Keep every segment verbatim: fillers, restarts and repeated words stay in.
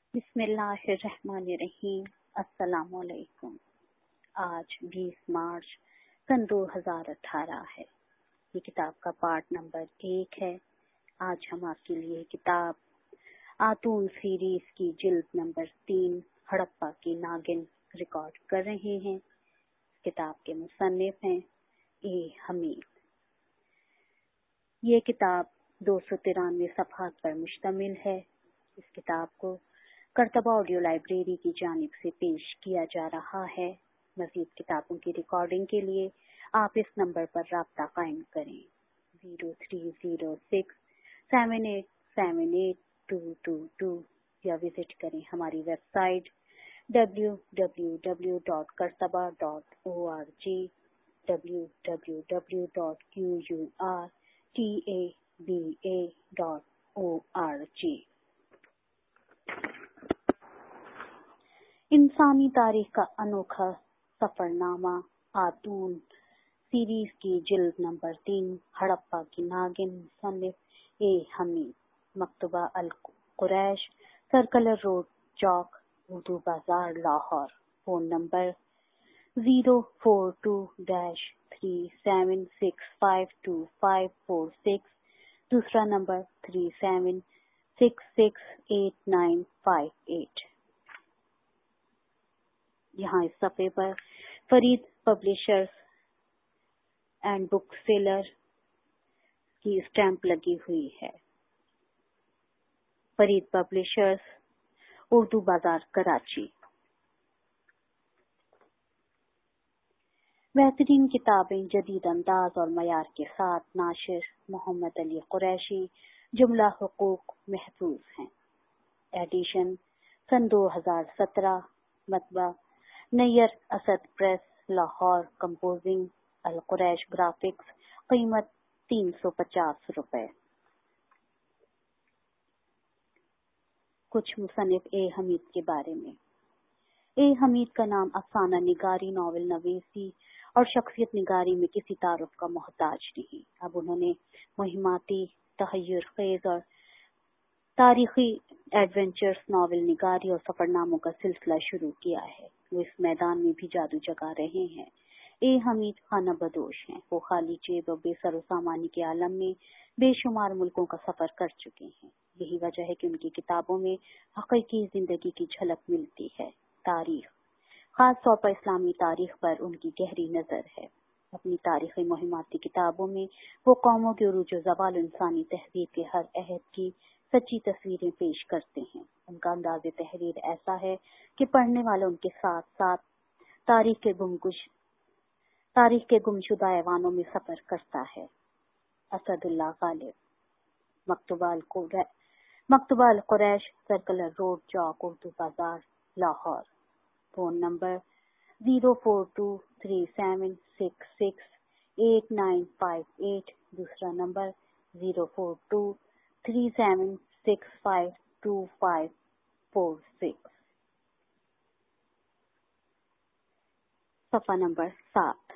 بسم اللہ الرحمن الرحیم۔ السلام علیکم۔ آج بیس مارچ سن دو ہزار اٹھارہ ہے۔ یہ کتاب کا پارٹ نمبر ایک ہے۔ آج ہم آپ کے لیے کتاب آتون سیریز کی جلد نمبر تین ہڑپا کی ناگن ریکارڈ کر رہے ہیں۔ کتاب کے مصنف ہیں اے حمید۔ یہ کتاب دو سو ترانوے صفحات پر مشتمل ہے۔ اس کتاب کو کرتبہ آڈیو لائبریری کی جانب سے پیش کیا جا رہا ہے۔ مزید کتابوں کی ریکارڈنگ کے لیے آپ اس نمبر پر رابطہ قائم کریں zero three zero six seven eight seven eight two two two یا وزٹ کریں ہماری website W W W dot Qurtaba dot O R G W W W dot Q U R T A B A dot O R G. انسانی تاریخ کا انوکھا سفر نامہ آتون series کی جلد نمبر تین ہڑپا کی ناگن، مصنف اے حمید، مکتبہ القریش، سرکلر روڈ، چوک، اردو بازار، Lahore. Phone number zero four two dash three seven six five two five four six, دوسرا نمبر three seven six six eight nine five eight. یہاں اس صفحے پر Farid publishers and book seller کی اسٹیمپ لگی ہوئی ہے۔ فرید پبلشرز، اردو بازار، کراچی۔ بہترین کتابیں جدید انداز اور معیار کے ساتھ، ناشر محمد علی قریشی، جملہ حقوق محفوظ ہیں۔ ایڈیشن سن دو ہزار سترہ، مطبع Nayyar Asad press, Lahore. Composing Alquraish graphics, قیمت تین سو پچاس روپے۔ کچھ مصنف اے حمید کے بارے میں۔ اے حمید کا نام افسانہ نگاری، ناول نویسی اور شخصیت نگاری میں کسی تعارف کا محتاج نہیں۔ اب انہوں نے مہماتی، تحیر خیز اور تاریخی ایڈونچرز، ناول نگاری اور سفر ناموں کا سلسلہ شروع کیا ہے۔ وہ اس میدان میں بھی جادو جگا رہے ہیں۔ اے حمید خانہ بدوش ہیں۔ وہ خالی جیب اور بے سر و سامانی کے عالم میں بے شمار ملکوں کا سفر کر چکے ہیں۔ یہی وجہ ہے کہ ان کی کتابوں میں حقیقی زندگی کی جھلک ملتی ہے۔ تاریخ، خاص طور پر اسلامی تاریخ پر ان کی گہری نظر ہے۔ اپنی تاریخی مہماتی کتابوں میں وہ قوموں کے عروج و زوال، انسانی تہذیب کے ہر عہد کی سچی تصویریں پیش کرتے ہیں۔ ان کا انداز تحریر ایسا ہے کہ پڑھنے والا ان کے ساتھ ساتھ تاریخ کے گمگش تاریخ کے گمشدہ ایوانوں میں سفر کرتا ہے۔ اسد اللہ غالب، مکتبہ القریش مکتبہ القریش، سرکلر روڈ، چوک، اردو بازار، Lahore. Phone number zero four two three seven six six eight nine five eight, دوسرا نمبر zero four two three seven six five two five four six. صفحہ نمبر سات۔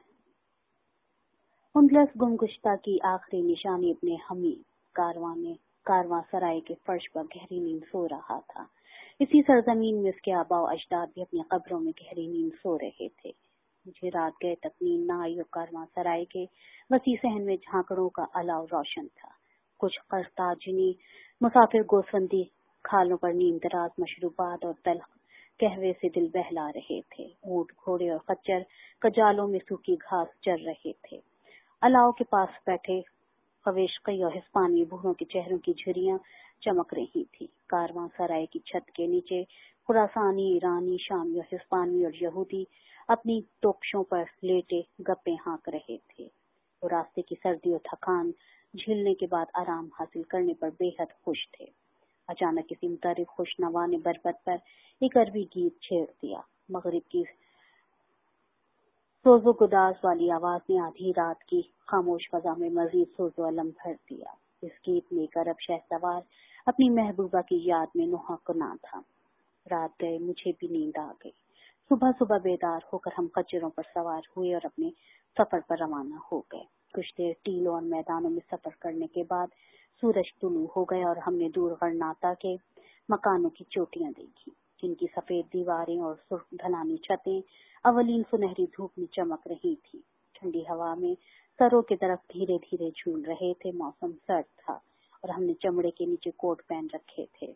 اندلس گمگشتہ کی آخری نشانی ابن حمید کارواں نے کارواں سرائے کے فرش پر گہری نیند سو رہا تھا۔ اسی سرزمین میں اس کے آباء و اجداد بھی اپنی قبروں میں گہری نیند سو رہے تھے۔ مجھے رات گئے تک نیند نہ آئی اور کارواں سرائے کے وسیع صحن میں جھانکڑوں کا الاؤ روشن تھا۔ کچھ قرطاجنی مسافر گوسفندی کھالوں پر نیم دراز مشروبات اور تلخ قہوے سے دل بہلا رہے تھے۔ اونٹ، گھوڑے اور خچر کجالوں میں سوکھی گھاس چر رہے تھے۔ الاؤ کے پاس بیٹھے خویشقی اور ہسپانی بوڑھوں کے چہروں کی جھریاں چمک رہی تھی۔ کارواں سرائے کی چھت کے نیچے خراسانی، ایرانی، شامی اور ہسپانی اور یہودی اپنی توپشوں پر لیٹے گپیں ہانک رہے تھے۔ وہ راستے کی سردی اور تھکان جھیلنے کے بعد آرام حاصل کرنے پر بے حد خوش تھے۔ اچانک کسی متعارف خوشنوا نے بربط پر ایک عربی گیت چھیڑ دیا۔ مغرب کی سوز و گداز والی آواز نے آدھی رات کی خاموش فضا میں مزید سوز و علم بھر دیا۔ اس گیت میں ایک عرب شہسوار اپنی محبوبہ کی یاد میں نوحہ کنا تھا۔ رات گئے، مجھے بھی نیند آ گئی۔ صبح صبح بیدار ہو کر ہم خچروں پر سوار ہوئے اور اپنے سفر پر روانہ ہو گئے۔ کچھ دیر ٹیلوں اور میدانوں میں سفر کرنے کے بعد سورج طلوع ہو گیا اور ہم نے دور غرناطہ کے मकानों की चोटियां देखी जिनकी सफेद दीवारें और सुर्ख ढलानी छतें अवलीन सुनहरी धूप में चमक रही थी। ठंडी हवा में सरों के दरख्त धीरे धीरे झूल रहे थे। मौसम सर्द था और हमने चमड़े के नीचे कोट पहन रखे थे।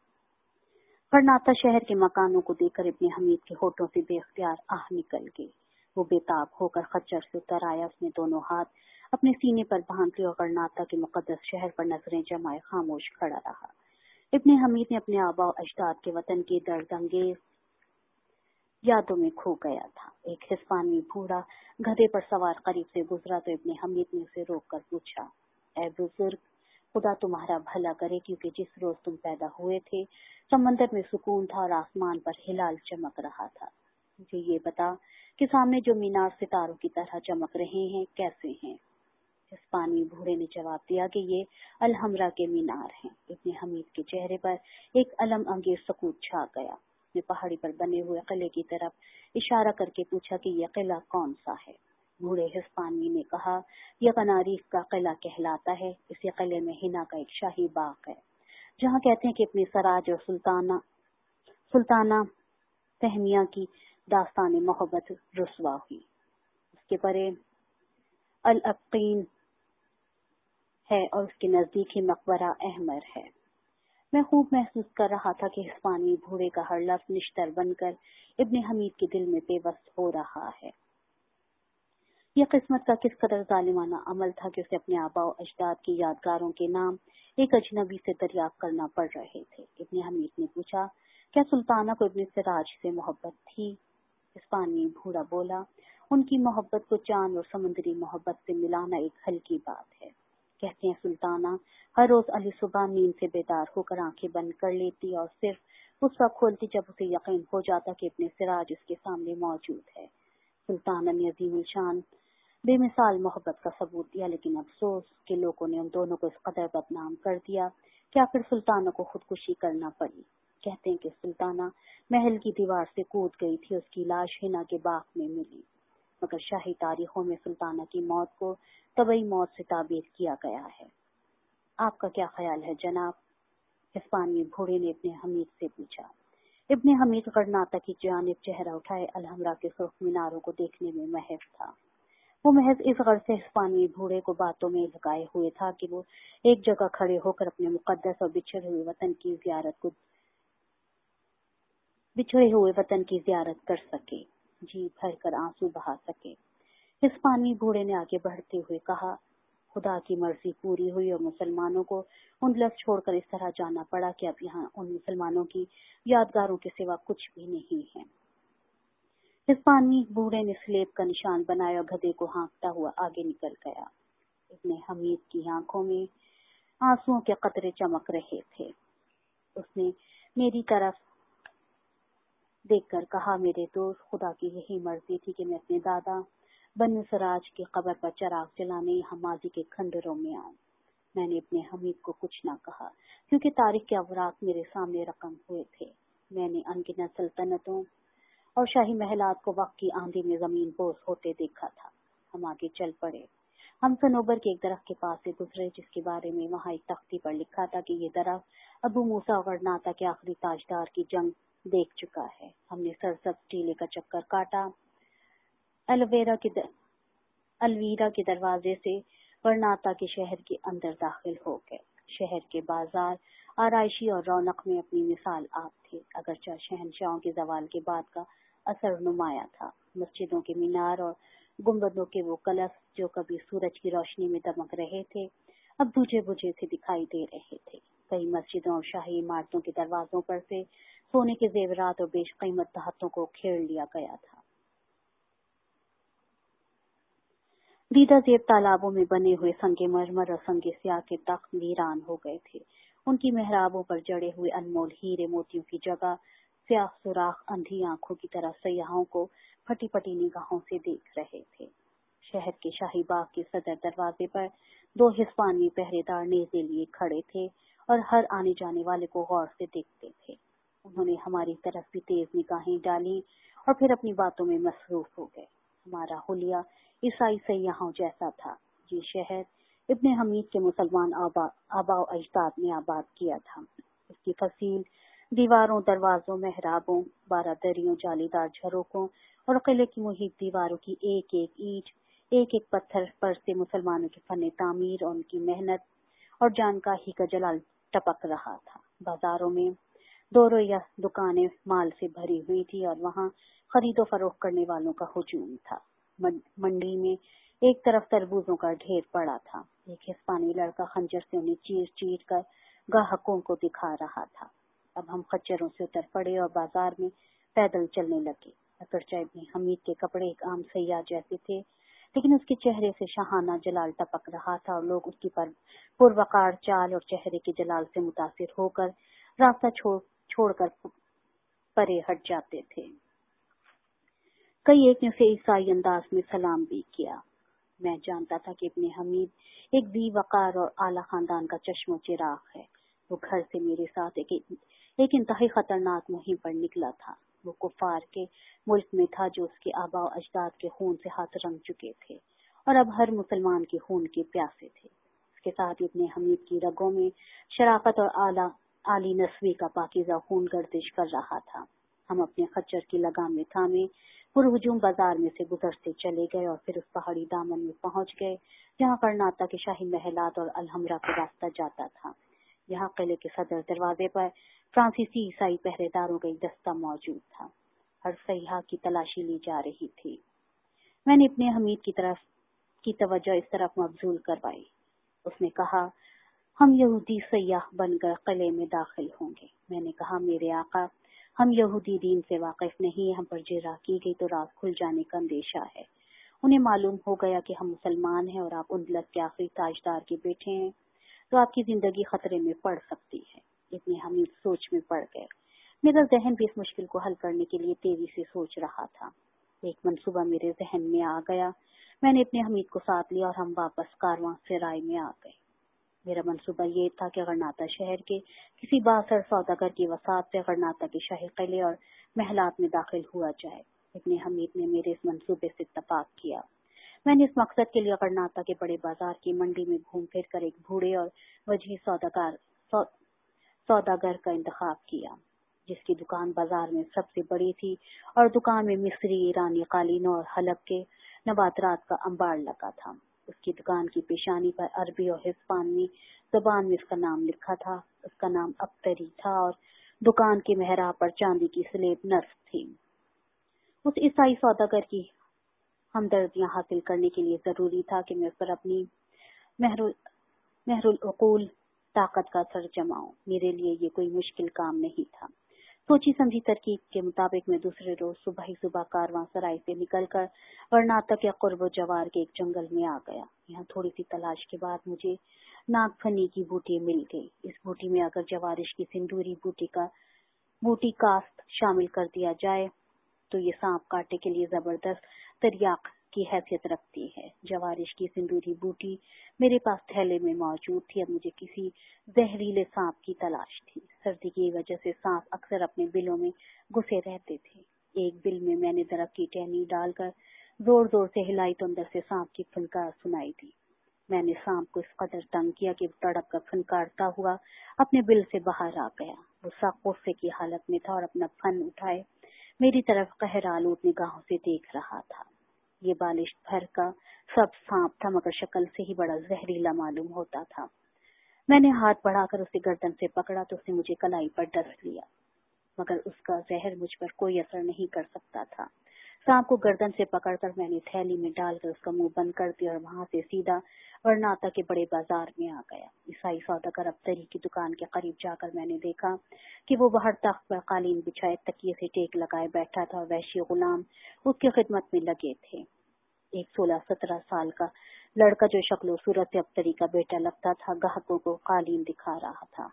गरनाता शहर के मकानों को देखकर इब्ने हमीद के होठों से बेख्तियार आह निकल गई। वो बेताब होकर खच्चर से उतर आया। उसने दोनों हाथ अपने सीने पर बांध लिए और गरनाता के मुकद्दस शहर पर नजरें जमाए खामोश खड़ा रहा। इब्ने हमीद ने अपने आबा अजदाद के वतन की दर्दंगेज यादों में खो गया था। एक हिस्पानी बूढ़ा गधे पर सवार करीब से गुजरा तो इब्ने हमीद ने उसे रोक कर पूछा, ऐ बुजुर्ग, खुदा तुम्हारा भला करे, क्योंकि जिस रोज तुम पैदा हुए थे समंदर में सुकून था और आसमान पर हिलाल चमक रहा था। मुझे ये बता कि सामने जो मीनार सितारों की तरह चमक रहे हैं कैसे हैं? हिस्पानी बूढ़े ने जवाब दिया कि ये अलहमरा के मीनार हैं। इब्ने हमीद के चेहरे पर एक अलम अंगेज सकूत छा गया। उसने पहाड़ी पर बने हुए किले की तरफ इशारा करके पूछा कि यह किला कौन सा है? बूढ़े हिस्पानी ने कहा, यह कनारीफ का किला कहलाता है। इसी किले में हिना का एक शाही बाग है जहाँ कहते हैं कि अपने सराज और सुल्ताना सुल्ताना तहमिया की दास्तान मोहब्बत रुसवा हुई। उसके परे अल अकीन है और उसके नजदीक ही मकबरा अहमर है। मैं खूब महसूस कर रहा था कि हिस्पानी बूढ़े का हर लफ्ज निश्तर बनकर इब्ने हमीद के दिल में पेवस्त हो रहा है। यह किस्मत का किस कदर जालिमाना अमल था कि उसे अपने आबा और अजदाद की यादगारों के नाम एक अजनबी से दरियाफ्त करना पड़ रहे थे। इब्ने हमीद ने पूछा, क्या सुल्ताना को इब्ने सिराज से मोहब्बत थी? हिस्पानी बूढ़ा बोला, उनकी मोहब्बत को चांद और समुद्री मोहब्बत से मिलाना एक हल्की बात है। कहते हैं सुल्ताना हर रोज अली सुबह नींद से बेदार होकर आंखें बंद कर लेती और सिर्फ उस वक्त खोलती जब उसे यकीन हो जाता कि इब्ने सिराज उसके सामने मौजूद है। सुल्ताना ने अजीम शान बेमिसाल मोहब्बत का सबूत दिया, लेकिन अफसोस के लोगों ने उन दोनों को इस कदर बदनाम कर दिया कि आखिर सुल्ताना को खुदकुशी करना पड़ी। कहते हैं कि सुल्ताना महल की दीवार से कूद गई थी। उसकी लाश हिना के बाग में मिली, मगर शाही तारीखों में सुल्ताना की मौत को तबई मौत से ताबीर किया गया है। आपका क्या ख्याल है जनाब? हिस्पानी बूढ़े ने इब्ने हमीद से पूछा। इब्ने हमीद गरनाता की जानिब चेहरा उठाए अलहमरा के सुर्ख मीनारों को देखने में महज था। वो महज इस गर्ज से हिस्पानी बूढ़े को बातों में लगाए हुए था कि वो एक जगह खड़े होकर अपने मुकद्दस और बिछड़े हुए वतन की जियारत को बिछड़े हुए वतन की जियारत कर सके, जी भर कर आंसू बहा सके। हिस्पानी बूढ़े ने आगे बढ़ते हुए कहा, खुदा की मर्जी पूरी हुई और मुसलमानों को उन लफ्ज छोड़कर इस तरह जाना पड़ा कि अब यहाँ उन मुसलमानों की यादगारों के सिवा कुछ भी नहीं है। हिस्पानी बूढ़े ने स्लेब का निशान बनाया और गधे को हाँकता हुआ आगे निकल गया। इब्ने हमीद की आंखों में आंसुओं के कतरे चमक रहे थे। उसने मेरी तरफ देखकर कहा, मेरे दोस्त, खुदा की यही मर्जी थी कि मैं अपने दादा बनु सराज की कब्र पर चराग जलाने यहाँ माजी के खंडरों में आऊं। मैंने इब्ने हमीद को कुछ ना कहा क्योंकि तारीख के अवराक मेरे सामने रकम हुए थे। मैंने अनगिनत सल्तनतों और शाही महलात को वक्त की आंधी में जमीन बोस होते देखा था। हम आगे चल पड़े। हम सनोबर के एक दरख्त के पास से गुजरे जिसके बारे में वहाँ एक तख्ती पर लिखा था कि ये दरख्त अबू मूसा और गरनाता के आखिरी ताजदार की जंग देख चुका है। हमने सरसब्ज टीले का चक्कर काटा। अलवेरा के दर, अलवीरा के दरवाजे से गरनाता के शहर के अंदर दाखिल हो गए। शहर के बाजार आराइशी और रौनक में अपनी मिसाल आप थे, अगरचे शहनशाहों के जवाल के बाद का असर नुमाया था। मस्जिदों के मीनार और गुंबदों के वो कलश जो कभी सूरज की रोशनी में दमक रहे थे अब बुझे बुझे से दिखाई दे रहे थे। कई मस्जिदों और शाही इमारतों के दरवाजों पर से सोने के जेवरात और बेशकीमत धातों को खेड़ लिया गया था। दीदा जेब तालाबों में बने हुए संगे मरमर और संगे स्याह के तख्त वीरान हो गए थे। उनकी मेहराबों पर जड़े हुए अनमोल हीरे मोतियों की जगह स्याह सुराख अंधी आंखों की तरह सयाहों को फटी फटी निगाहों से देख रहे थे। शहर के शाही बाग के सदर दरवाजे पर दो हिस्पानी पहरेदार नेज़े लिए खड़े थे और हर आने जाने वाले को गौर से देखते थे। उन्होंने हमारी तरफ भी तेज निगाहें डाली और फिर अपनी बातों में मसरूफ हो गए। हमारा हुलिया ईसाई सयाहों जैसा था। ये शहर इब्ने हमीद के मुसलमान आबा आबा अजदाद ने आबाद किया था। इसकी फसील दीवारों, दरवाजों, मेहराबों, बारादरियों, जालीदार झरोकों और किले की मुहित दीवारों की एक एक ईंट, एक एक पत्थर पर से मुसलमानों के फन तामीर और उनकी मेहनत और जानकारी का जलाल टपक रहा था। बाजारों में दौरों या दुकानें माल से भरी हुई थी और वहां खरीदो फरोख्त करने वालों का हुजूम था। मंडी में एक तरफ तरबूजों का ढेर पड़ा था। एक हिस्पानी लड़का खंजर से उन्हें चीर चीर कर ग्राहकों को दिखा रहा था। अब हम खच्चरों से उतर पड़े और बाजार में पैदल चलने लगे। अगरचे इब्ने हमीद के कपड़े एक आम सयाह जैसे थे, लेकिन उसके चेहरे से शाहाना जलाल टपक रहा था और लोग उसकी पर पुरवकार चाल और चेहरे के जलाल से मुतासिर होकर रास्ता छोड़ छोड़कर परे हट जाते थे। कई एक ने उसे ईसाई अंदाज में सलाम भी किया। मैं जानता था कि इब्ने हमीद एक दी वकार और आला खानदान का चश्मो चिराग है। वो घर से मेरे साथ एक एक इंतहाई खतरनाक मुहिम पर निकला था। वो कुफार के मुल्क में था जो उसके आबा और अजदाद के खून से हाथ रंग चुके थे और अब हर मुसलमान के खून के प्यासे थे। इसके साथ इब्ने हमीद की रगों में शराफत और आला आली नस्वी का पाकीज़ा खून गर्दिश कर रहा था। हम अपने खच्चर की लगाम में थामे पुरहुजूम बाजार में से गुजरते चले गए और फिर उस पहाड़ी दामन में पहुंच गए जहां कर्नाटक के शाही महलात और अलहमरा का रास्ता जाता था। यहाँ किले के सदर दरवाजे पर फ्रांसीसी ईसाई पहरेदारों का एक दस्ता मौजूद था। हर सयाह की तलाशी ली जा रही थी। मैंने इब्ने हमीद की तरफ की तवज्जो इस तरफ मबजूल करवाई। उसने कहा, हम यहूदी सयाह बनकर किले में दाखिल होंगे। मैंने कहा, मेरे आका, हम यहूदी दीन से वाकिफ नहीं है। हम पर जिरा की गई तो रात खुल जाने का अंदेशा है। उन्हें मालूम हो गया कि हम मुसलमान हैं और आप उंदलस के आखिरी ताजदार के बेटे हैं तो आपकी जिंदगी खतरे में पड़ सकती है। इतने हमीद सोच में पड़ गए। मेरा जहन भी इस मुश्किल को हल करने के लिए तेजी से सोच रहा था। एक मंसूबा मेरे जहन में आ गया। मैंने अपने हमीद को साथ लिया और हम वापस कारवां सराय में आ गए। मेरा मंसूबा ये था कि गरनाता शहर के किसी बासर सौदागर की वसात से गरनाता के शाही किले और महलात में दाखिल हुआ जाए। इब्ने हमीद ने मेरे इस मंसूबे से इत्तफाक किया। मैंने इस मकसद के लिए गरनाता के बड़े बाजार की मंडी में घूम फिर कर एक बूढ़े और वजही सौदागर सौ, सौदागर का इंतखाब किया, जिसकी दुकान बाजार में सबसे बड़ी थी और दुकान में मिस्री, ईरानी कालीनों और हलब के नबातरात का अंबार लगा था। उसकी दुकान की पेशानी पर अरबी और हिस्पानी जबान में उसका नाम लिखा था। उसका नाम अब्तरी था और दुकान के मेहराब पर चांदी की स्लेब नस्ब थी। उस ईसाई सौदागर की हमदर्दियां हासिल करने के लिए जरूरी था कि मैं उस पर अपनी महरुल महरुल उकूल ताकत का असर जमाऊं। मेरे लिए ये कोई मुश्किल काम नहीं था। सोची समझी तरकीब के मुताबिक मैं दूसरे रोज सुबह ही सुबह कारवां सराय से निकलकर कर्नाटक या कुर्ब जवार के एक जंगल में आ गया। यहाँ थोड़ी सी तलाश के बाद मुझे नागफनी की बूटी मिल गई। इस बूटी में अगर जवारिश की सिंदूरी बूटी का बूटी कास्ट शामिल कर दिया जाए तो ये सांप काटे के लिए जबरदस्त तरियाक की हैसियत रखती है। जवारिश की सिंदूरी बूटी मेरे पास थैले में मौजूद थी। अब मुझे किसी जहरीले सांप की तलाश थी। सर्दी की वजह से सांप अक्सर अपने बिलों में घुसे रहते थे। एक बिल में मैंने दरख्त की टहनी डालकर जोर जोर से हिलाई तो अंदर से सांप की फुनकार सुनाई दी। मैंने सांप को इस कदर तंग किया कि तड़प कर फनकारता हुआ अपने बिल से बाहर आ गया। वो सख्त गुस्से की हालत में था और अपना फन उठाए मेरी तरफ कहर आलूद निगाहों से देख रहा था। ये बालिश भर का सब सांप था, मगर शक्ल से ही बड़ा जहरीला मालूम होता था। मैंने हाथ बढ़ाकर उसे गर्दन से पकड़ा तो उसने मुझे कलाई पर डस लिया, मगर उसका जहर मुझ पर कोई असर नहीं कर सकता था। सांप को गर्दन से पकड़कर मैंने थैली में डालकर उसका मुंह बंद कर दिया और वहां से सीधा कर्नाटक के बड़े बाजार में आ गया। ईसाई सौदागर अब्तरी की दुकान के करीब जाकर मैंने देखा कि वो बाहर तख्त पर कालीन बिछाए तकिए से टेक लगाए बैठा था और वैश्य गुलाम उसकी खिदमत में लगे थे। एक सोलह सत्रह साल का लड़का जो शक्लो सूरत से अब्तरी का बेटा लगता था, ग्राहकों को कालीन दिखा रहा था।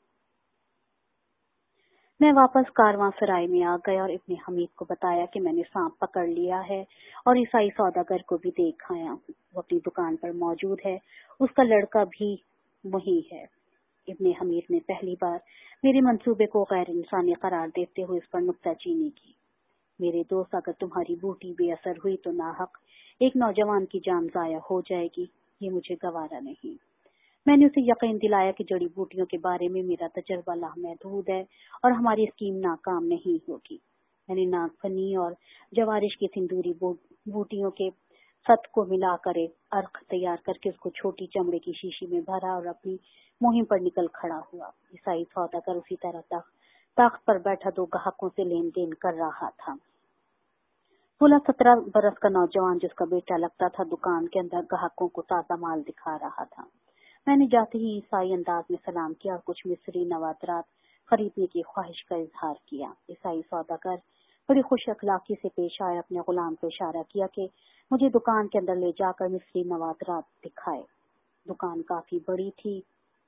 मैं वापस कारवां सराय में आ गया और इब्ने हमीद को बताया कि मैंने सांप पकड़ लिया है और ईसाई सौदागर को भी देख आया हूँ। वो अपनी दुकान पर मौजूद है। उसका लड़का भी वही है। इब्ने हमीद ने पहली बार मेरे मंसूबे को गैर इंसानी करार देते हुए इस पर नुक्ताचीनी की। मेरे दोस्त, अगर तुम्हारी बूटी बेअसर हुई तो नाहक एक नौजवान की जान जाया हो जाएगी। ये मुझे गवारा नहीं। میں نے اسے یقین دلایا کہ جڑی بوٹیوں کے بارے میں میرا تجربہ لامحدود ہے اور ہماری اسکیم ناکام نہیں ہوگی۔ میں نے ناگ فنی اور جوارش کی سندوری بوٹیوں کے ست کو ملا کر ایک عرق تیار کر کے اس کو چھوٹی چمڑے کی شیشی میں بھرا اور اپنی مہم پر نکل کھڑا ہوا۔ عیسائی سوداگر اسی طرح تخت تخت پر بیٹھا دو گاہکوں سے لین دین کر رہا تھا۔ سولہ سترہ برس کا نوجوان جس کا بیٹا لگتا تھا دکان کے اندر گاہکوں کو تازہ مال دکھا رہا تھا۔ میں نے جاتے ہی عیسائی انداز میں سلام کیا اور کچھ مصری نوادرات خریدنے کی خواہش کا اظہار کیا۔ عیسائی سوداگر بڑی خوش اخلاقی سے پیش آئے، اپنے غلام کو اشارہ کیا کہ مجھے دکان کے اندر لے جا کر مصری نوادرات دکھائے۔ دکان کافی بڑی تھی،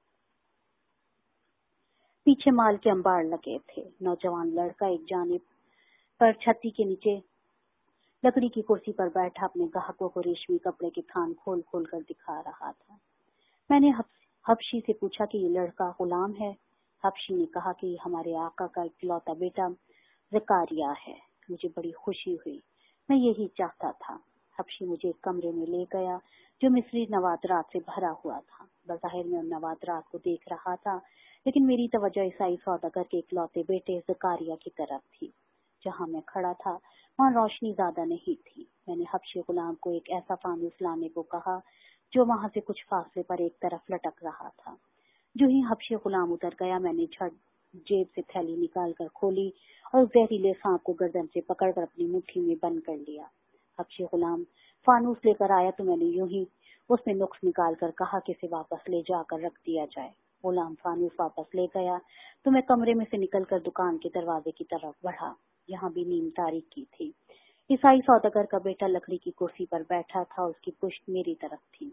پیچھے مال کے انبار لگے تھے۔ نوجوان لڑکا ایک جانب پر چھتی کے نیچے لکڑی کی کرسی پر بیٹھا اپنے گاہکوں کو ریشمی کپڑے کے تھان کھول کھول کر دکھا رہا تھا۔ میں نے حبشی سے پوچھا کہ یہ لڑکا غلام ہے۔ حبشی نے کہا کہ یہ ہمارے آقا کا اکلوتا بیٹا زکریا ہے۔ مجھے بڑی خوشی ہوئی، میں یہی چاہتا تھا۔ حبشی مجھے ایک کمرے میں لے گیا جو مصری نوادرات سے بھرا ہوا تھا۔ بظاہر میں ان نوادرات کو دیکھ رہا تھا، لیکن میری توجہ عیسائی سوداگر کے اکلوتے بیٹے زکریا کی طرف تھی۔ جہاں میں کھڑا تھا وہاں روشنی زیادہ نہیں تھی۔ میں نے حبشی غلام کو ایک ایسا فانوس لانے کو کہا جو وہاں سے کچھ فاصلے پر ایک طرف لٹک رہا تھا۔ جو ہی حبشی غلام اتر گیا، میں نے جھٹ جیب سے تھیلی نکال کر کھولی اور زہریلے سانپ کو گردن سے پکڑ کر اپنی مٹھی میں بند کر لیا۔ حبشی غلام فانوس لے کر آیا تو میں نے یوں ہی اس میں نقص نکال کر کہا کہ اسے واپس لے جا کر رکھ دیا جائے۔ غلام فانوس واپس لے گیا تو میں کمرے میں سے نکل کر دکان کے دروازے کی طرف بڑھا۔ یہاں بھی نیم تاریکی تھی۔ عیسائی سوداگر کا بیٹا لکڑی کی کرسی پر بیٹھا تھا، اس کی پشت میری طرف تھی۔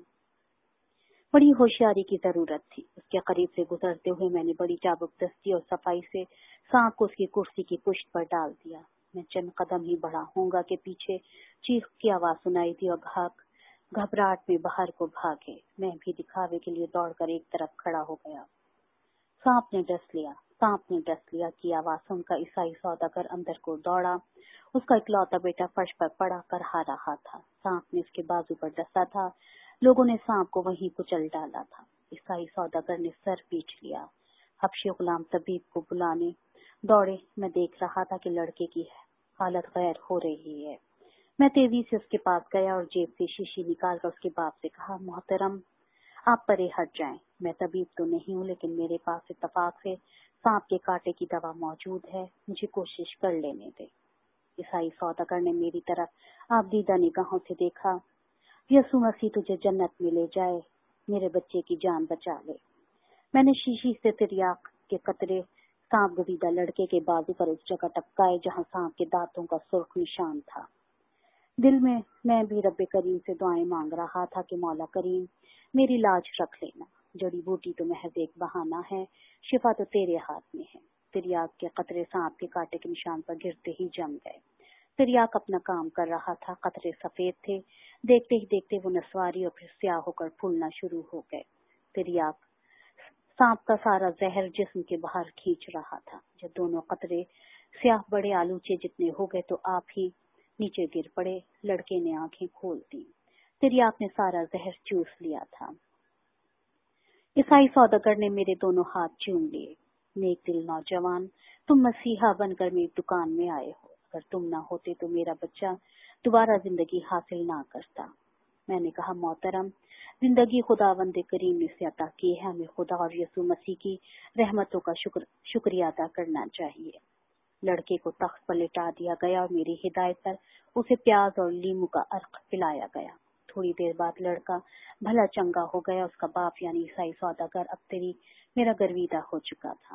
بڑی ہوشیاری کی ضرورت تھی۔ اس کے قریب سے گزرتے ہوئے میں نے بڑی چابک دستی اور صفائی سے سانپ کو اس کی کرسی کی پشت پر ڈال دیا۔ میں چند قدم ہی بڑھا ہوں گا کہ پیچھے چیخ کی آواز سنائی دی اور گھاک گھبراہٹ میں باہر کو بھاگے۔ میں بھی دکھاوے کے لیے دوڑ کر ایک طرف کھڑا ہو گیا۔ سانپ نے ڈس لیا، سانپ نے ڈس لیا کی آواز سن کر عیسائی سوداگر اندر کو دوڑا۔ اس کا اکلوتا بیٹا فرش پر پڑا کرہا رہا تھا۔ سانپ نے اس کے بازو پر ڈسا تھا۔ لوگوں نے سانپ کو وہیں کچل ڈالا تھا۔ عیسائی سوداگر نے سر پیچھ لیا۔ حبشی غلام طبیب کو بلانے دوڑے۔ میں دیکھ رہا تھا کہ لڑکے کی حالت غیر ہو رہی ہے۔ میں تیزی سے اس کے پاس گیا اور جیب سے شیشی نکال کر اس کے باپ سے کہا، محترم آپ پرے ہٹ جائیں، میں طبیب تو نہیں ہوں، لیکن میرے پاس اتفاق سے سانپ کے کاٹے کی دوا موجود ہے، مجھے کوشش کر لینے دے۔ عیسائی سوداگر نے میری طرف آبدیدہ نگاہوں سے دیکھا۔ یسوع مسیح تجھے جنت میں لے جائے، میرے بچے کی جان بچا لے۔ میں نے شیشی سے تریاق کے قطرے سانپ گزیدہ لڑکے کے بازو پر اس جگہ ٹپکائے جہاں سانپ کے دانتوں کا سرخ نشان تھا۔ دل میں میں بھی رب کریم سے دعائیں مانگ رہا تھا کہ مولا کریم میری لاج رکھ لینا۔ جڑی بوٹی تو محض ایک بہانہ ہے، شفا تو تیرے ہاتھ میں ہے۔ تریاق کے قطرے سانپ کے کاٹے کے نشان پر گرتے ہی جم گئے۔ تریاق اپنا کام کر رہا تھا، قطرے سفید تھے، دیکھتے ہی دیکھتے وہ نسواری اور پھر سیاہ ہو کر پھولنا شروع ہو گئے۔ تریاق سانپ کا سارا زہر جسم کے باہر کھینچ رہا تھا۔ جب دونوں قطرے سیاہ بڑے آلوچے جتنے ہو گئے تو آپ ہی نیچے گر پڑے۔ لڑکے نے آنکھیں کھول دی، تریاق نے سارا زہر چوس لیا تھا۔ عیسائی سوداگر نے میرے دونوں ہاتھ چوم لیے۔ نیک دل نوجوان، تم مسیحا بن کر میری دکان میں آئے ہو، اگر تم نہ ہوتے تو میرا بچہ دوبارہ زندگی حاصل نہ کرتا۔ میں نے کہا، محترم زندگی خداوند کریم نے سے عطا کی ہے، ہمیں خدا اور یسوع مسیح کی رحمتوں کا شکر شکریہ ادا کرنا چاہیے۔ لڑکے کو تخت پر لٹا دیا گیا اور میری ہدایت پر اسے پیاز اور لیمو کا عرق پلایا گیا۔ تھوڑی دیر بعد لڑکا بھلا چنگا ہو گیا۔ اس کا باپ یعنی عیسائی سوداگر اب تیری میرا گرویدہ ہو چکا تھا۔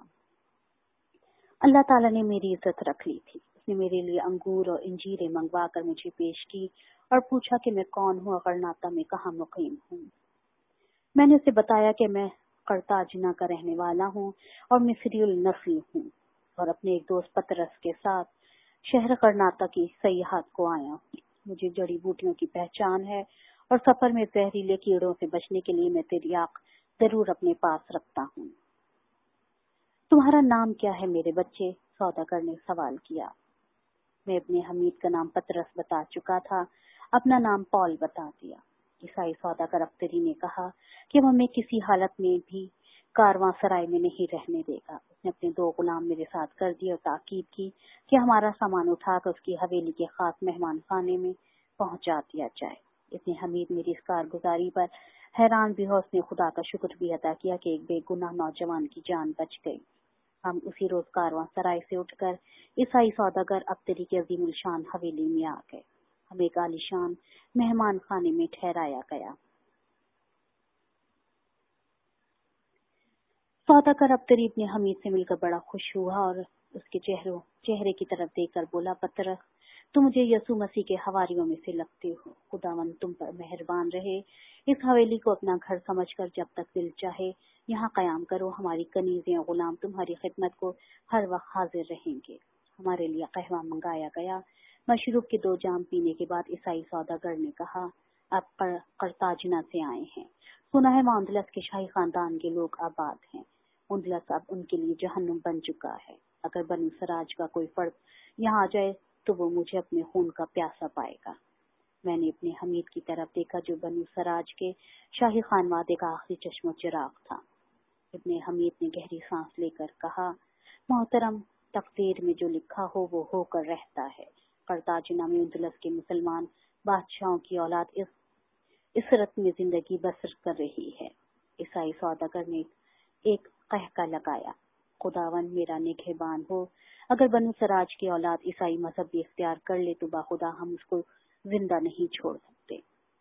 اللہ تعالیٰ نے میری عزت رکھ لی تھی۔ اس نے میرے لیے انگور اور انجیریں منگوا کر مجھے پیش کی اور پوچھا کہ میں کون ہوں اور غرناطہ میں کہاں مقیم ہوں۔ میں نے اسے بتایا کہ میں قرطاجنہ کا رہنے والا ہوں اور مصری النسل ہوں اور اپنے ایک دوست پطرس کے ساتھ شہر غرناطہ کی سیاحت کو آیا ہوں۔ مجھے جڑی بوٹیوں کی پہچان ہے اور سفر میں زہریلے کیڑوں سے بچنے کے لیے میں تریاق ضرور اپنے پاس رکھتا ہوں۔ تمہارا نام کیا ہے میرے بچے؟ سوداگر نے سوال کیا۔ میں ابن حمید کا نام پطرس بتا چکا تھا، اپنا نام پال بتا دیا۔ عیسائی سوداگر اختری نے کہا کہ وہ ہمیں کسی حالت میں بھی کارواں سرائے میں نہیں رہنے دے گا۔ اس نے اپنے دو غلام میرے ساتھ کر دیے اور تاکید کی کہ ہمارا سامان اٹھا کر اس کی حویلی کے خاص مہمان خانے میں پہنچا دیا جائے۔ ابن حمید میری اس کارگزاری پر حیران بھی ہو، اس نے خدا کا شکر بھی ادا کیا کہ ایک بے گناہ نوجوان کی جان بچ گئی۔ ہم اسی روز کارواں سرائے سے اٹھ کر عیسائی سوداگر اختری کی عظیم الشان حویلی میں آ گئے۔ ہم ایک عالیشان مہمان خانے میں ٹھہرایا گیا۔ سوداگر اختری ابن حمید سے مل کر بڑا خوش ہوا اور اس کے چہروں چہرے کی طرف دیکھ کر بولا، پطرس، تم مجھے یسوع مسیح کے حواریوں میں سے لگتے ہو۔ خداوند تم پر مہربان رہے۔ اس حویلی کو اپنا گھر سمجھ کر جب تک دل چاہے یہاں قیام کرو۔ ہماری کنیزیں غلام تمہاری خدمت کو ہر وقت حاضر رہیں گے۔ ہمارے لیے قہوہ منگایا گیا۔ مشروب کے دو جام پینے کے بعد عیسائی سوداگر نے کہا، آپ قرطاجنہ سے آئے ہیں۔ سنا ہے وہاں اندلس کے شاہی خاندان کے لوگ آباد ہیں۔ اندلس اب ان کے لیے جہنم بن چکا ہے۔ اگر بنو سراج کا کوئی فرد یہاں آ جائے تو وہ مجھے اپنے خون کا پیاسا پائے گا۔ میں نے اپنے حمید کی طرف دیکھا جو بنو سراج کے شاہی خانوادے کا آخری چشم و چراغ تھا۔ ابن حمید نے گہری سانس لے کر کہا، محترم، تقدیر میں جو لکھا ہو وہ ہو کر رہتا ہے۔ قرطاجنہ میں اندلس کے مسلمان بادشاہوں کی اولاد اس عصرت میں زندگی بسر کر رہی ہے۔ عیسائی سوداگر نے ایک قہقہ لگایا، خداوند میرا نگہبان ہو، اگر بنو سراج کی اولاد عیسائی مذہب بھی اختیار کر لے تو باخدا ہم اس کو زندہ نہیں چھوڑ سکتے۔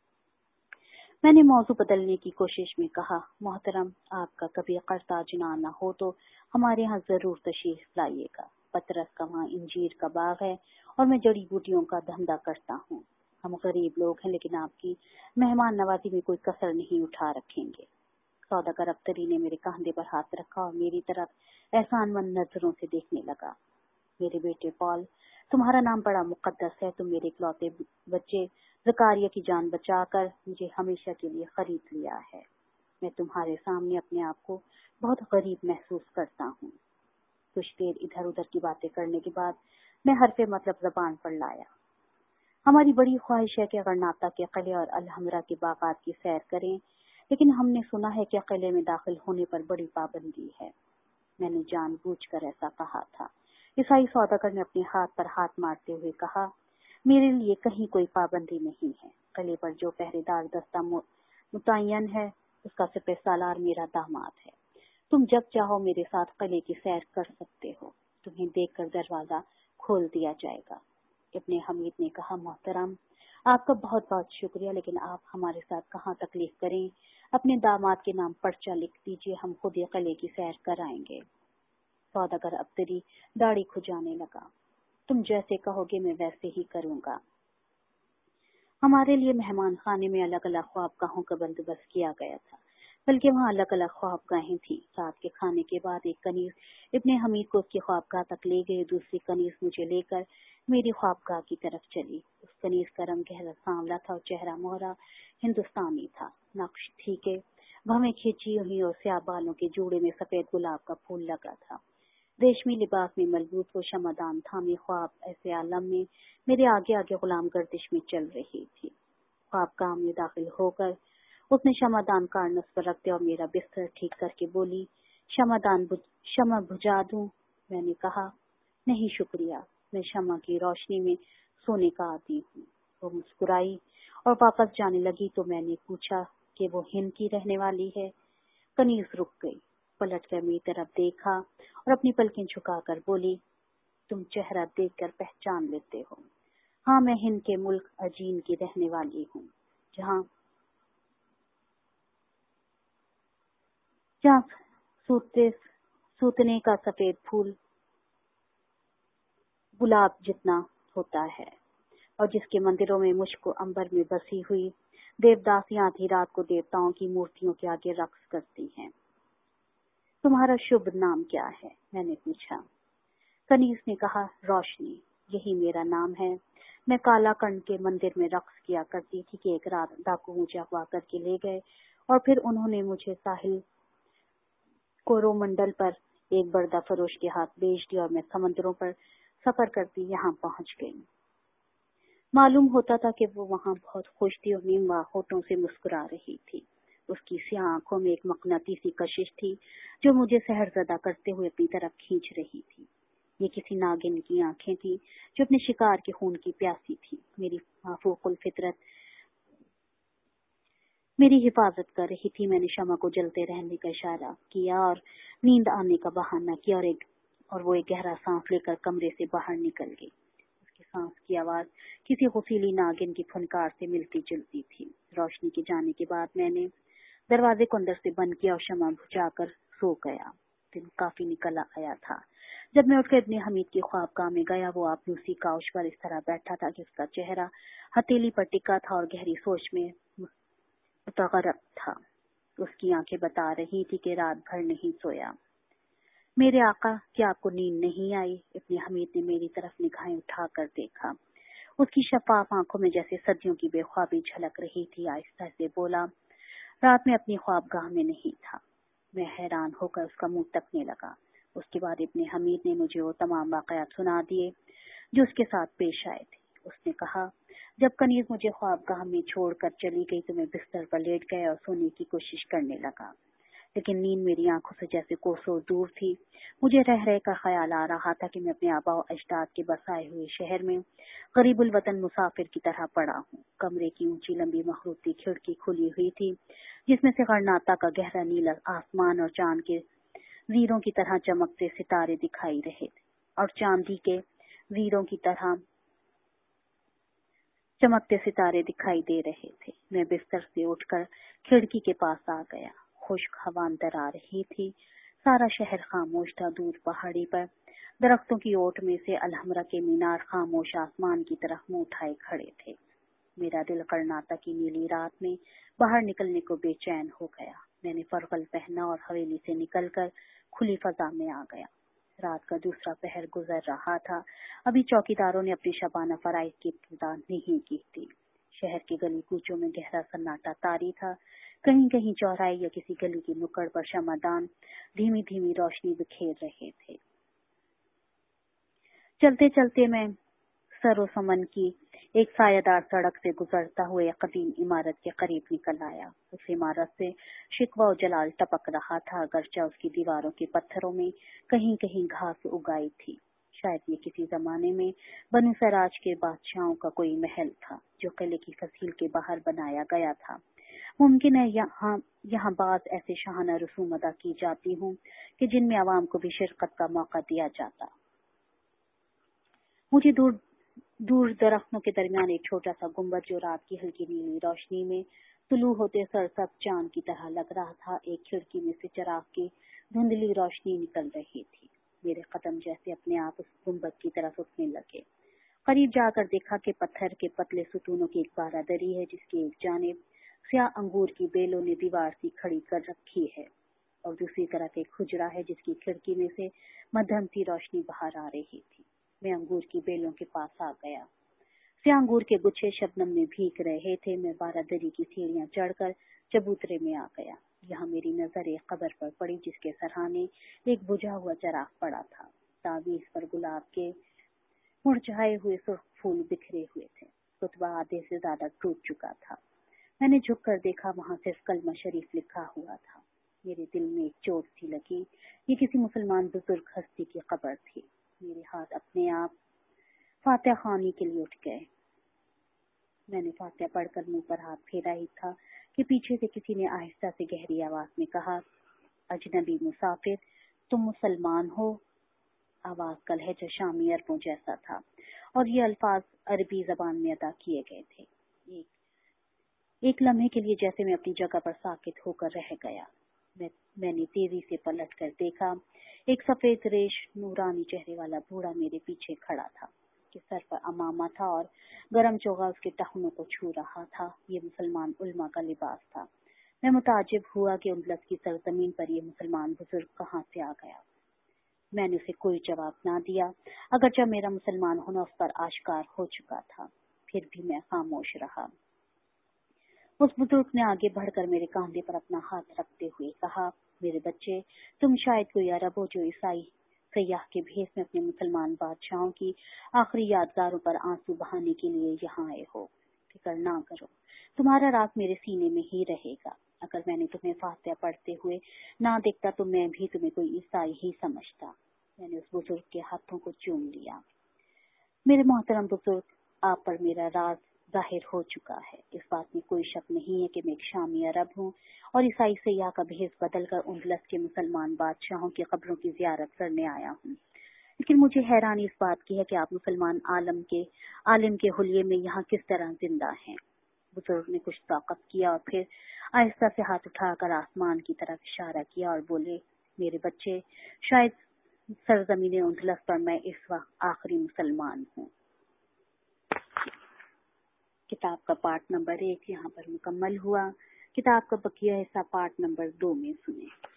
میں نے موضوع بدلنے کی کوشش میں کہا، محترم، آپ کا کبھی قرطاجنہ آنا ہو تو ہمارے ہاں ضرور تشریف لائیے گا۔ پطرس کا وہاں انجیر کا باغ ہے اور میں جڑی بوٹیوں کا دھندا کرتا ہوں۔ ہم غریب لوگ ہیں لیکن آپ کی مہمان نوازی میں کوئی کسر نہیں اٹھا رکھیں گے۔ سوداگر اختری نے میرے کاندھے پر ہاتھ رکھا اور میری طرف احسان مند نظروں سے دیکھنے لگا۔ میرے بیٹے پال، تمہارا نام بڑا مقدس ہے۔ تم میرے اکلوتے بچے زکریا کی جان بچا کر مجھے ہمیشہ کے لیے خرید لیا ہے۔ میں تمہارے سامنے اپنے آپ کو بہت غریب محسوس کرتا ہوں۔ کچھ دیر ادھر ادھر کی باتیں کرنے کے بعد میں حرف مطلب زبان پر لایا۔ ہماری بڑی خواہش ہے کہ غرناطہ کے قلعے اور الحمرا کے باغات کی سیر کریں، لیکن ہم نے سنا ہے کہ قلعے میں داخل ہونے پر بڑی پابندی ہے۔ میں نے جان بوجھ کر ایسا کہا تھا۔ عیسائی سوداگر نے اپنے ہاتھ پر ہاتھ مارتے ہوئے کہا، میرے لیے کہیں کوئی پابندی نہیں ہے۔ قلعے پر جو پہرے دار دستہ متعین ہے اس کا سپہ سالار میرا داماد ہے۔ تم جب چاہو میرے ساتھ قلعے کی سیر کر سکتے ہو۔ تمہیں دیکھ کر دروازہ کھول دیا جائے گا۔ ابن حمید نے کہا، محترم، آپ کا بہت بہت شکریہ، لیکن آپ ہمارے ساتھ کہاں تکلیف کریں؟ اپنے داماد کے نام پرچہ لکھ دیجیے، ہم خود ہی قلعے کی سیر کرائیں گے۔ سوداگر اختری داڑھی کھجانے لگا، تم جیسے کہو گے میں ویسے ہی کروں گا۔ ہمارے لیے مہمان خانے میں الگ الگ خوابگاہوں کا بندوبست کیا گیا تھا، بلکہ وہاں الگ الگ خوابگاہیں تھیں۔ رات کے کھانے کے بعد ایک کنیز ابن حمید کو اس کی خوابگاہ تک لے گئے، دوسری کنیز مجھے لے کر میری خوابگاہ کی طرف چلی۔ اس کنیز کا رنگ گہرا سانولا تھا اور چہرہ مہرہ ہندوستانی تھا۔ نقش تھی کہ بھویں کھینچی ہوئی اور سیاہ بالوں کے جوڑے میں سفید گلاب کا پھول لگا تھا۔ ریشمی لباس میں ملبوس وہ شمعدان تھامے خواب ایسے عالم میں میرے آگے آگے غلام گردش میں چل رہی تھی۔ خوابگاہ میں داخل ہو کر اس نے شمعدان کارنس پر رکھ دیا اور میرا بستر ٹھیک کر کے بولی، شمعدان شمع بجھا دوں؟ میں نے کہا، نہیں شکریہ، میں شمع کی روشنی میں سونے کا عادی ہوں۔ وہ مسکرائی اور واپس جانے لگی تو میں نے پوچھا کہ وہ ہند کی رہنے والی ہے؟ کنیز رک گئی، پلٹ کر میری طرف دیکھا اور اپنی پلکیں جھکا کر بولی، تم چہرہ دیکھ کر پہچان لیتے ہو۔ ہاں، میں ہند کے ملک اجین کی رہنے والی ہوں، جہاں جہاں سوتے سوتنے کا سفید پھول گلاب جتنا ہوتا ہے اور جس کے مندروں میں مشک و عنبر میں بسی ہوئی دیوداسیاں آدھی رات کو دیوتاؤں کی مورتیوں کے آگے رقص کرتی ہیں۔ تمہارا شبھ نام کیا ہے؟ میں نے پوچھا۔ کنیز نے کہا، روشنی، یہی میرا نام ہے۔ میں کالا کنڈ کے مندر میں رقص کیا کرتی تھی کہ ایک رات ڈاکو مجھے اغوا کر کے لے گئے اور پھر انہوں نے مجھے ساحل کورومنڈل پر ایک بردہ فروش کے ہاتھ بیچ دیا اور میں سمندروں پر سفر کرتی یہاں پہنچ گئی۔ معلوم ہوتا تھا کہ وہ وہاں بہت خوش تھی اور نیم ہوٹوں سے مسکرا رہی تھی۔ اس کی سیاہ آنکھوں میں ایک مقناطیسی کشش تھی جو مجھے سحر زدہ کرتے ہوئے اپنی طرف کھینچ رہی تھی۔ یہ کسی ناگن کی آنکھیں تھی جو اپنے شکار کے خون کی پیاسی تھی۔ میری فوق الفطرت میری حفاظت کر رہی تھی۔ میں نے شمع کو جلتے رہنے کا اشارہ کیا اور نیند آنے کا بہانہ کیا اور ایک اور وہ ایک گہرا سانس لے کر کمرے سے باہر نکل گئی۔ اس کی سانس کی آواز کسی غسیلی ناگن کی پھنکار سے ملتی جلتی تھی۔ روشنی کے جانے کے بعد میں نے دروازے کو اندر سے بند کیا اور شمع بجھا کر سو گیا۔ دن کافی نکل آیا تھا۔ جب میں اٹھ کر ابن حمید کی خوابگاہ میں گیا، وہ آپ دوسری کاؤچ پر اس طرح بیٹھا تھا کہ اس کا چہرہ ہتھیلی پر ٹکا تھا اور گہری سوچ میں متغرق تھا۔ اس کی آنکھیں بتا رہی تھی کہ رات بھر نہیں سویا۔ میرے آقا، کیا آپ کو نیند نہیں آئی؟ ابن حمید نے میری طرف نگاہیں اٹھا کر دیکھا۔ اس کی شفاف آنکھوں میں جیسے صدیوں کی بے خوابی جھلک رہی تھی۔ آہستہ سے بولا، رات میں اپنی خوابگاہ میں نہیں تھا۔ میں حیران ہو کر اس کا منہ تکنے لگا۔ اس کے بعد ابن حمید نے مجھے وہ تمام واقعات سنا دیے جو اس کے ساتھ پیش آئے تھے۔ اس نے کہا، جب کنیز مجھے خوابگاہ میں چھوڑ کر چلی گئی تو میں بستر پر لیٹ گیا اور سونے کی کوشش کرنے لگا، لیکن نیند میری آنکھوں سے جیسے کوسوں دور تھی۔ مجھے رہ رہ کا خیال آ رہا تھا کہ میں اپنے آباء و اجداد کے بسائے ہوئے شہر میں غریب الوطن مسافر کی طرح پڑا ہوں۔ کمرے کی اونچی لمبی مخروطی کھڑکی کھلی ہوئی تھی جس میں سے غرناطہ کا گہرا نیلا آسمان اور چاند کے زیروں کی طرح چمکتے ستارے دکھائی رہے تھے اور چاندی کے زیروں کی طرح چمکتے ستارے دکھائی دے رہے تھے۔ میں بستر سے اٹھ کر کھڑکی کے پاس آ گیا۔ خشک ہوا اندر آ رہی تھی۔ سارا شہر خاموش تھا۔ دور پہاڑی پر درختوں کی اوٹ میں سے الحمرا کے مینار خاموش آسمان کی طرف منہ اٹھائے کھڑے تھے۔ میرا دل کرناٹک کی نیلی رات میں باہر نکلنے کو بے چین ہو گیا۔ میں نے فرغل پہنا اور حویلی سے نکل کر کھلی فضا میں آ گیا۔ رات کا دوسرا پہر گزر رہا تھا۔ ابھی چوکیداروں نے اپنی شبانہ فرائض کی ابتدا نہیں کی تھی۔ شہر کے گلی کوچوں میں گہرا سناٹا طاری تھا۔ کہیں کہیں چوراہے یا کسی گلی کی نکڑ پر شمعدان دھیمی دھیمی روشنی بکھیر رہے تھے۔ چلتے چلتے میں سر و سمن کی ایک سایہ دار سڑک سے گزرتا ہوئے ایک قدیم عمارت کے قریب نکل آیا۔ اس عمارت سے شکوہ و جلال ٹپک رہا تھا، اگرچہ اس کی دیواروں کے پتھروں میں کہیں کہیں گھاس اگائی تھی۔ شاید یہ کسی زمانے میں بنو سراج کے بادشاہوں کا کوئی محل تھا جو قلعے کی فصیل کے باہر بنایا گیا تھا۔ ممکن ہے یہاں یہاں بعض ایسے شاہانہ رسوم ادا کی جاتی ہوں کہ جن میں عوام کو بھی شرکت کا موقع دیا جاتا۔ مجھے دور دور درختوں کے درمیان ایک چھوٹا سا گنبد جو رات کی ہلکی نیلی روشنی میں طلوع ہوتے سرسبز چاند کی طرح لگ رہا تھا۔ ایک کھڑکی میں سے چراغ کی دھندلی روشنی نکل رہی تھی۔ میرے قدم جیسے اپنے آپ اس گنبد کی طرف اٹھنے لگے۔ قریب جا کر دیکھا کہ پتھر کے پتلے ستونوں کی ایک بارادری ہے جس کی ایک جانب سیاہ انگور کی بیلوں نے دیوار سی کھڑی کر رکھی ہے اور دوسری طرف ایک حجرہ ہے جس کی کھڑکی میں سے مدھم سی روشنی باہر آ رہی تھی۔ میں انگور کی بیلوں کے پاس آ گیا۔ سیاہ انگور کے گچھے شبنم میں بھیگ رہے تھے۔ میں بارادری کی سیڑھیاں چڑھ کر چبوترے میں آ گیا۔ یہاں میری نظر ایک قبر پر پڑی جس کے سرہانے ایک بجھا ہوا چراغ پڑا تھا۔ تعویذ پر گلاب کے مرجھائے ہوئے سرخ پھول بکھرے ہوئے تھے۔ خطبہ آدھے سے زیادہ ٹوٹ چکا تھا۔ میں نے جھک کر دیکھا، وہاں صرف کلمہ شریف لکھا ہوا تھا۔ میرے دل میں ایک چوٹ سی لگی۔ یہ کسی مسلمان بزرگ ہستی کی قبر تھی۔ میرے ہاتھ اپنے آپ فاتحہ خوانی کے لیے اٹھ گئے۔ میں نے فاتحہ پڑھ کر منہ پر ہاتھ پھیرا ہی تھا کہ پیچھے سے کسی نے آہستہ سے گہری آواز میں کہا، اجنبی مسافر، تم مسلمان ہو؟ آواز کا لہجہ شامی عربوں جیسا تھا اور یہ الفاظ عربی زبان میں ادا کیے گئے تھے۔ ایک ایک لمحے کے لیے جیسے میں اپنی جگہ پر ساکت ہو کر رہ گیا۔ میں میں نے تیزی سے پلٹ کر دیکھا۔ ایک سفید ریش نورانی چہرے والا بوڑھا میرے پیچھے کھڑا تھا کہ سر پر امامہ تھا اور گرم چوغا اس کے ٹخنوں کو چھو رہا تھا۔ یہ مسلمان علماء کا لباس تھا۔ میں متعجب ہوا کہ اندلس کی سرزمین پر یہ مسلمان بزرگ کہاں سے آ گیا۔ میں نے اسے کوئی جواب نہ دیا، اگرچہ میرا مسلمان ہونا اس پر آشکار ہو چکا تھا۔ پھر بھی میں خاموش رہا۔ اس بزرگ نے آگے بڑھ کر میرے کاندھے پر اپنا ہاتھ رکھتے ہوئے کہا، میرے بچے، تم شاید کوئی عرب ہو جو عیسائی سیاح کے بھیس میں اپنے مسلمان بادشاہوں کی آخری یادگاروں پر آنسو بہانے کے لیے یہاں آئے ہو۔ فکر نہ کرو، تمہارا راز میرے سینے میں ہی رہے گا۔ اگر میں نے تمہیں فاتحہ پڑھتے ہوئے نہ دیکھتا تو میں بھی تمہیں کوئی عیسائی ہی سمجھتا۔ میں نے اس بزرگ کے ہاتھوں کو چوم لیا۔ میرے محترم بزرگ، آپ پر میرا راز ظاہر ہو چکا ہے۔ اس بات میں کوئی شک نہیں ہے کہ میں ایک شامی عرب ہوں اور عیسائی سیاح کا بھیس بدل کر اندلس کے مسلمان بادشاہوں کی قبروں کی زیارت کرنے آیا ہوں۔ لیکن مجھے حیرانی اس بات کی ہے کہ آپ مسلمان عالم کے عالم کے حلیے میں یہاں کس طرح زندہ ہیں۔ بزرگ نے کچھ طاقت کیا اور پھر آہستہ سے ہاتھ اٹھا کر آسمان کی طرف اشارہ کیا اور بولے، میرے بچے، شاید سرزمین اندلس پر میں اس وقت آخری مسلمان ہوں۔ کتاب کا پارٹ نمبر ایک یہاں پر مکمل ہوا۔ کتاب کا بقیہ حصہ پارٹ نمبر دو میں سنیں۔